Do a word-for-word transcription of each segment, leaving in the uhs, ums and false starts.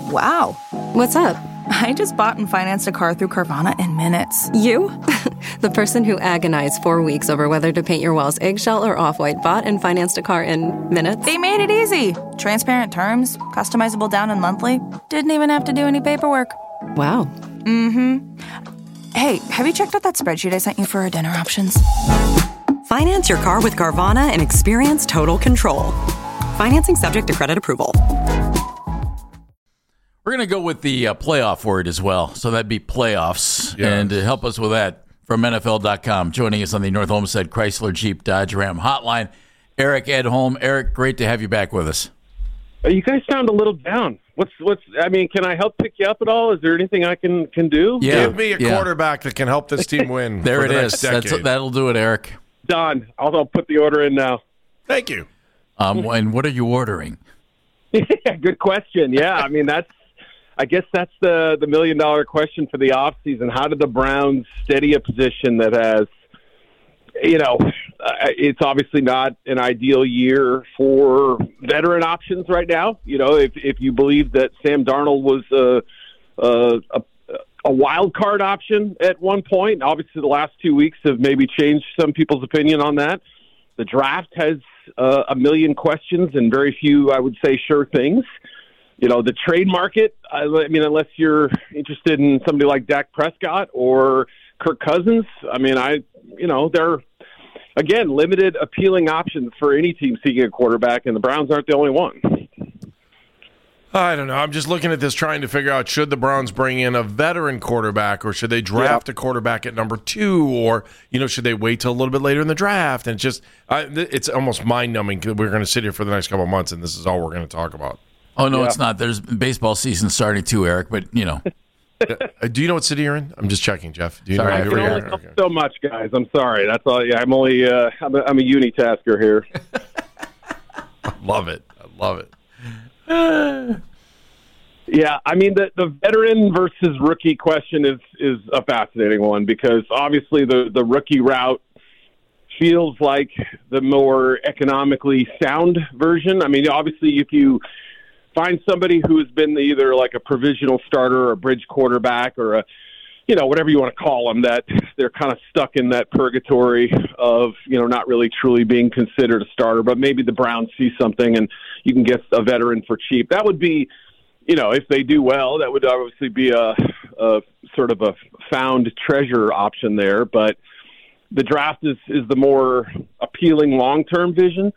Wow. What's up? I just bought and financed a car through Carvana in minutes. You? The person who agonized four weeks over whether to paint your walls eggshell or off-white bought and financed a car in minutes? They made it easy. Transparent terms, customizable down and monthly. Didn't even have to do any paperwork. Wow. Mm-hmm. Hey, have you checked out that spreadsheet I sent you for our dinner options? Finance your car with Carvana and experience total control. Financing subject to credit approval. We're going to go with the uh, playoff word as well. So that'd be playoffs. Yeah. And to help us with that, from N F L dot com, joining us on the North Homestead Chrysler Jeep Dodge Ram hotline, Eric Edholm. Eric, great to have you back with us. You guys sound a little down. What's what's? I mean, can I help pick you up at all? Is there anything I can, can do? Yeah. Give me a yeah. quarterback that can help this team win. There for it the is. next That's, that'll do it, Eric. Done. I'll, I'll put the order in now. Thank you. Um, and what are you ordering? Yeah, good question. Yeah, I mean that's. I guess that's the the million dollar question for the offseason. How did the Browns steady a position that has, you know, uh, it's obviously not an ideal year for veteran options right now. You know, if if you believe that Sam Darnold was a a, a, a wild card option at one point, obviously the last two weeks have maybe changed some people's opinion on that. The draft has uh, a million questions and very few, I would say, sure things. You know, the trade market, I, I mean, unless you're interested in somebody like Dak Prescott or Kirk Cousins, I mean, I, you know, they're, again, limited appealing options for any team seeking a quarterback, and the Browns aren't the only one. I don't know. I'm just looking at this trying to figure out, should the Browns bring in a veteran quarterback, or should they draft yeah. a quarterback at number two, or, you know, should they wait till a little bit later in the draft? And it's just, I, it's almost mind-numbing. We're going to sit here for the next couple of months, and this is all we're going to talk about. Oh, no, yeah. it's not. There's baseball season starting too, Eric, but, you know. uh, do you know what city you're in? I'm just checking, Jeff. Do you sorry, know I you're can here? only help Okay. so much, guys. I'm sorry. That's all. Yeah, I'm only, uh, I'm a, I'm a unitasker here. I love it. I love it. Yeah, I mean, the, the veteran versus rookie question is, is a fascinating one, because obviously the, the rookie route feels like the more economically sound version. I mean, obviously, if you find somebody who has been either like a provisional starter or a bridge quarterback or a, you know, whatever you want to call them, that they're kind of stuck in that purgatory of, you know, not really truly being considered a starter, but maybe the Browns see something and you can get a veteran for cheap. That would be, you know, if they do well, that would obviously be a, a sort of a found treasure option there. But the draft is, is the more appealing long-term vision.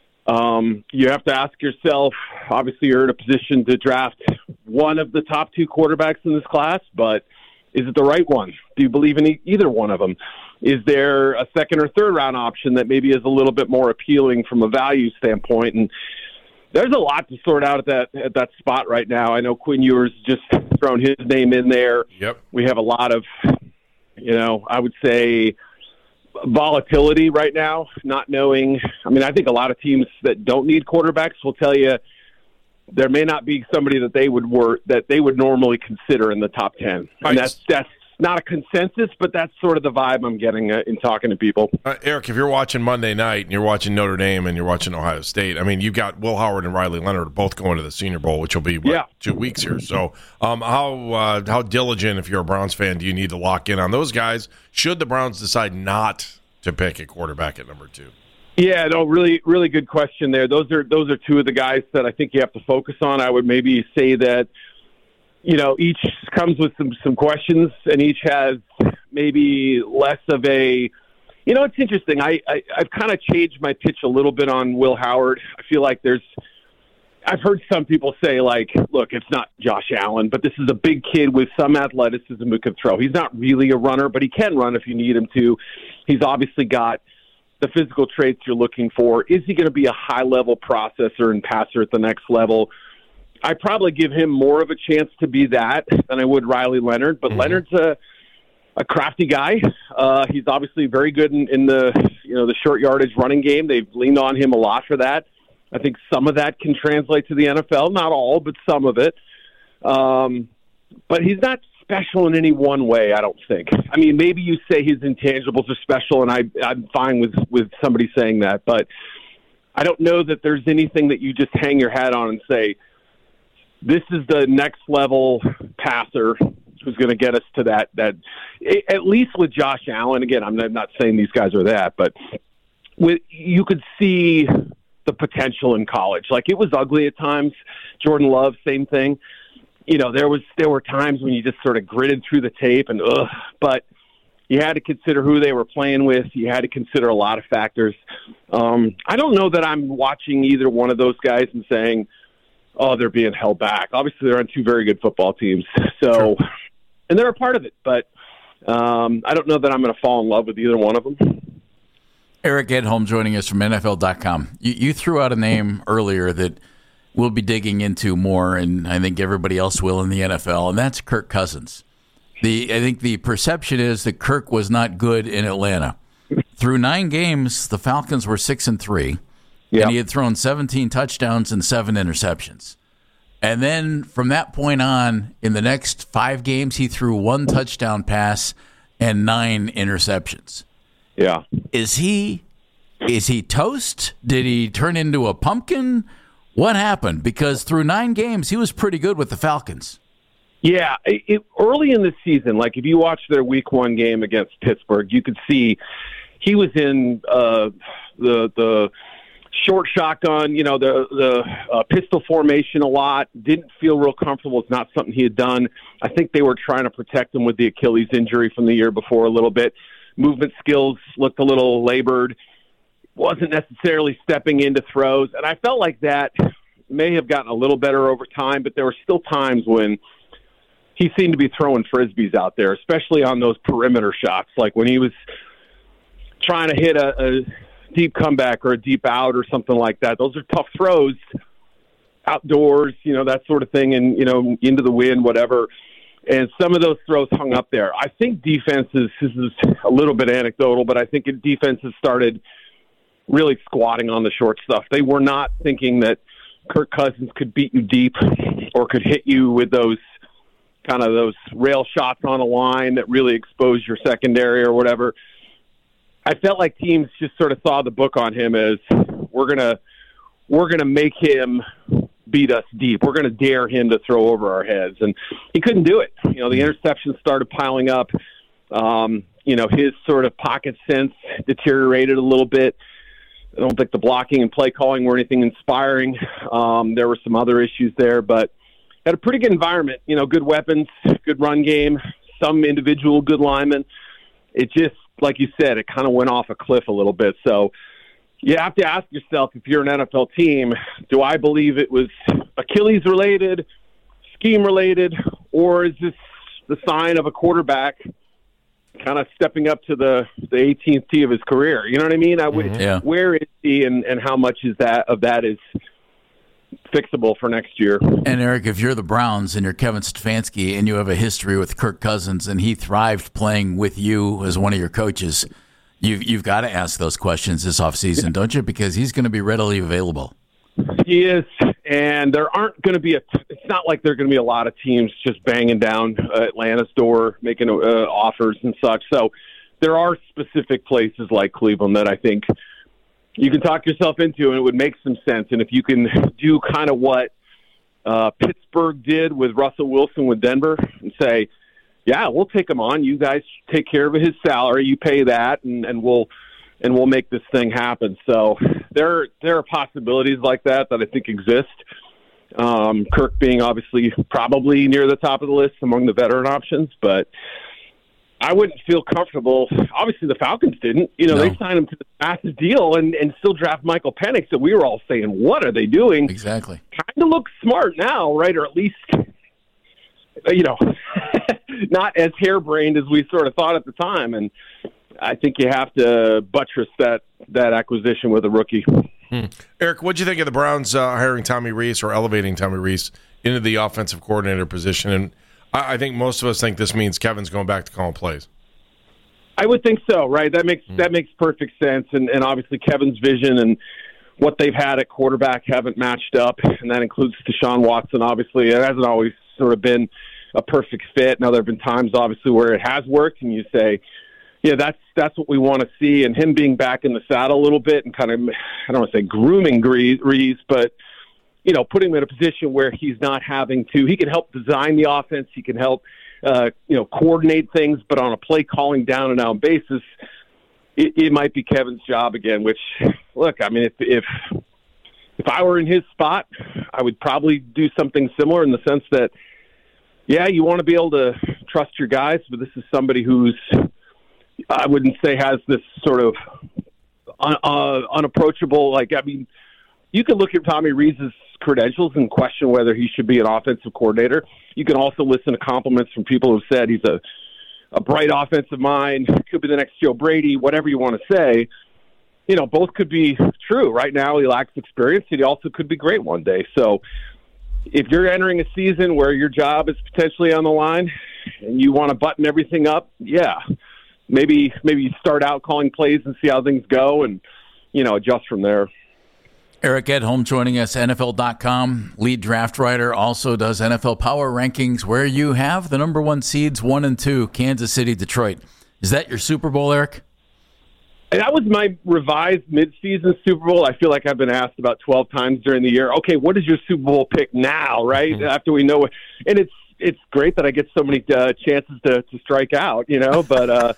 Um, you have to ask yourself, obviously you're in a position to draft one of the top two quarterbacks in this class, but is it the right one? Do you believe in e- either one of them? Is there a second or third round option that maybe is a little bit more appealing from a value standpoint? And there's a lot to sort out at that at that spot right now. I know Quinn Ewers just thrown his name in there. Yep. We have a lot of, you know, I would say volatility right now, not knowing. I mean, I think a lot of teams that don't need quarterbacks will tell you there may not be somebody that they would work that they would normally consider in the top ten. And that's that's not a consensus, but that's sort of the vibe I'm getting uh, in talking to people. Uh, Eric, if you're watching Monday night and you're watching Notre Dame and you're watching Ohio State, I mean, you've got Will Howard and Riley Leonard both going to the Senior Bowl, which will be what, yeah. two weeks here. So um, how uh, how diligent, if you're a Browns fan, do you need to lock in on those guys should the Browns decide not to pick a quarterback at number two? Yeah, no, really, really good question there. Those are those are two of the guys that I think you have to focus on. I would maybe say that, you know, each comes with some, some questions, and each has maybe less of a, you know, it's interesting. I, I, I've kind of changed my pitch a little bit on Will Howard. I feel like there's, I've heard some people say, like, look, it's not Josh Allen, but this is a big kid with some athleticism who can throw. He's not really a runner, but he can run if you need him to. He's obviously got the physical traits you're looking for. Is he going to be a high-level processor and passer at the next level? I probably give him more of a chance to be that than I would Riley Leonard, but mm-hmm. Leonard's a a crafty guy. Uh, he's obviously very good in, in the you know the short yardage running game. They've leaned on him a lot for that. I think some of that can translate to the N F L, not all, but some of it. Um, but he's not special in any one way, I don't think. I mean, maybe you say his intangibles are special, and I, I'm fine with, with somebody saying that, but I don't know that there's anything that you just hang your hat on and say, this is the next level passer who's going to get us to that, that at least with Josh Allen. Again, I'm not saying these guys are that, but with, you could see the potential in college. Like, it was ugly at times. Jordan Love, same thing. You know, there was there were times when you just sort of gritted through the tape and ugh, but you had to consider who they were playing with. You had to consider a lot of factors. Um, I don't know that I'm watching either one of those guys and saying, oh, they're being held back. Obviously, they're on two very good football teams, so sure. And they're a part of it. But um, I don't know that I'm going to fall in love with either one of them. Eric Edholm joining us from N F L dot com. You, you threw out a name earlier that we'll be digging into more, and I think everybody else will in the N F L, and that's Kirk Cousins. The I think the perception is that Kirk was not good in Atlanta. Through nine games, the Falcons were six and three, yep. and he had thrown seventeen touchdowns and seven interceptions. And then from that point on, in the next five games, he threw one touchdown pass and nine interceptions. Yeah, is he is he toast? Did he turn into a pumpkin? What happened? Because through nine games, he was pretty good with the Falcons. Yeah, it, early in the season, like if you watch their week one game against Pittsburgh, you could see he was in uh, the the short shotgun, you know, the the uh, pistol formation a lot. Didn't feel real comfortable. It's not something he had done. I think they were trying to protect him with the Achilles injury from the year before a little bit. Movement skills looked a little labored. Wasn't necessarily stepping into throws. And I felt like that may have gotten a little better over time, but there were still times when he seemed to be throwing Frisbees out there, especially on those perimeter shots, like when he was trying to hit a, a deep comeback or a deep out or something like that. Those are tough throws outdoors, you know, that sort of thing, and, you know, into the wind, whatever. And some of those throws hung up there. I think defenses, this is a little bit anecdotal, but I think defenses started really squatting on the short stuff. They were not thinking that Kirk Cousins could beat you deep or could hit you with those kind of those rail shots on a line that really expose your secondary or whatever. I felt like teams just sort of saw the book on him as we're going to we're going to make him beat us deep. We're going to dare him to throw over our heads. And he couldn't do it. You know, the interceptions started piling up. Um, you know, his sort of pocket sense deteriorated a little bit. I don't think the blocking and play calling were anything inspiring. Um, there were some other issues there, but had a pretty good environment. You know, good weapons, good run game, some individual good linemen. It just, like you said, it kind of went off a cliff a little bit. So you have to ask yourself, if you're an N F L team, do I believe it was Achilles related, scheme related, or is this the sign of a quarterback kind of stepping up to the, the eighteenth tee of his career? You know what I mean? I would, mm-hmm. yeah. Where is he, and, and how much is that of that is fixable for next year? And Eric, if you're the Browns and you're Kevin Stefanski and you have a history with Kirk Cousins and he thrived playing with you as one of your coaches, you've, you've got to ask those questions this offseason, yeah. don't you? Because he's going to be readily available. He is, and there aren't going to be a – it's not like there are going to be a lot of teams just banging down uh, Atlanta's door, making uh, offers and such. So there are specific places like Cleveland that I think – you can talk yourself into, and it would make some sense. And if you can do kind of what uh, Pittsburgh did with Russell Wilson with Denver and say, yeah, we'll take him on. You guys take care of his salary. You pay that, and, and we'll and we'll make this thing happen. So there, there are possibilities like that that I think exist. Um, Kirk being obviously probably near the top of the list among the veteran options, but I wouldn't feel comfortable. Obviously, the Falcons didn't. You know, no. They signed him to this massive deal and, and still draft Michael Penix. So we were all saying, what are they doing? Exactly. Kind of looks smart now, right? Or at least, you know, not as harebrained as we sort of thought at the time. And I think you have to buttress that, that acquisition with a rookie. Hmm. Eric, what do you think of the Browns uh, hiring Tommy Rees or elevating Tommy Rees into the offensive coordinator position? And I think most of us think this means Kevin's going back to calling plays. I would think so, right? That makes mm. that makes perfect sense, and, and obviously Kevin's vision and what they've had at quarterback haven't matched up, and that includes Deshaun Watson. Obviously, it hasn't always sort of been a perfect fit. Now there have been times, obviously, where it has worked, and you say, yeah, that's that's what we want to see. And him being back in the saddle a little bit and kind of, I don't want to say grooming Rees, but you know, put him in a position where he's not having to. He can help design the offense. He can help, uh, you know, coordinate things. But on a play calling down and out basis, it, it might be Kevin's job again. Which, look, I mean, if if if I were in his spot, I would probably do something similar in the sense that, yeah, you want to be able to trust your guys, but this is somebody who's, I wouldn't say has this sort of un, uh, unapproachable, like, I mean, you can look at Tommy Rees' credentials and question whether he should be an offensive coordinator. You can also listen to compliments from people who've said he's a, a bright offensive mind, could be the next Joe Brady, whatever you want to say. You know, both could be true. Right now he lacks experience, and he also could be great one day. So if you're entering a season where your job is potentially on the line and you want to button everything up, yeah, maybe maybe you start out calling plays and see how things go and, you know, adjust from there. Eric Edholm joining us, N F L dot com, lead draft writer, also does N F L Power Rankings, where you have the number one seeds, one and two, Kansas City, Detroit. Is that your Super Bowl, Eric? That was my revised midseason Super Bowl. I feel like I've been asked about twelve times during the year, okay, what is your Super Bowl pick now, right, mm-hmm. after we know it? And it's it's great that I get so many uh, chances to, to strike out, you know, but uh,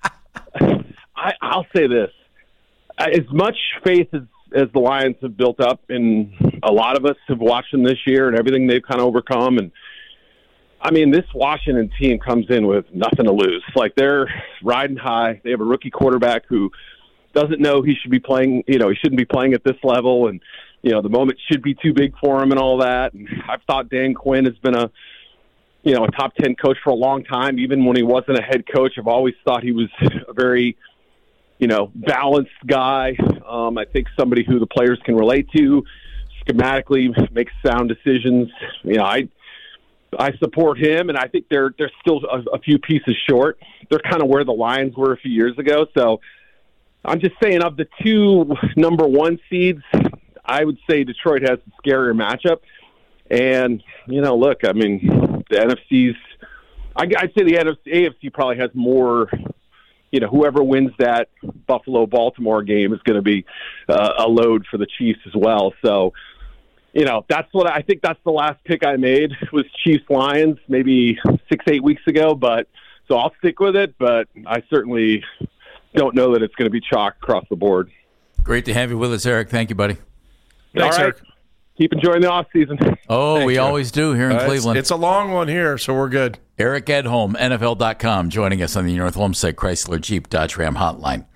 I, I'll say this. As much faith as, as the Lions have built up, and a lot of us have watched them this year and everything they've kind of overcome, and I mean, this Washington team comes in with nothing to lose. Like, they're riding high. They have a rookie quarterback who doesn't know he should be playing, you know, he shouldn't be playing at this level. And, you know, the moment should be too big for him and all that. And I've thought Dan Quinn has been a, you know, a top ten coach for a long time. Even when he wasn't a head coach, I've always thought he was a very, you know, balanced guy. Um, I think somebody who the players can relate to, schematically makes sound decisions. You know, I, I support him, and I think they're they're still a, a few pieces short. They're kind of where the Lions were a few years ago. So I'm just saying, of the two number one seeds, I would say Detroit has the scarier matchup. And, you know, look, I mean, the N F C's – I'd say the N F C, A F C probably has more – you know, whoever wins that Buffalo-Baltimore game is going to be uh, a load for the Chiefs as well. So – you know, that's what I think. That's the last pick I made was Chiefs Lions, maybe six, eight weeks ago. But so I'll stick with it. But I certainly don't know that it's going to be chalk across the board. Great to have you with us, Eric. Thank you, buddy. Thanks, All right. Eric. Keep enjoying the off season. Oh, Thanks, we Eric. always do here in uh, Cleveland. It's, it's a long one here, so we're good. Eric Edholm, N F L dot com, joining us on the North Olmsted Chrysler Jeep Dodge Ram Hotline.